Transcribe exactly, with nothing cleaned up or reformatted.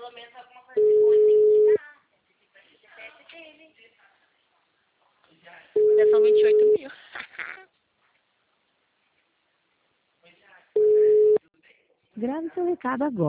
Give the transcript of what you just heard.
pelo menos alguma coisa de boa tem que dar. Esse dele. Já são vinte e oito mil. Grave seu recado agora.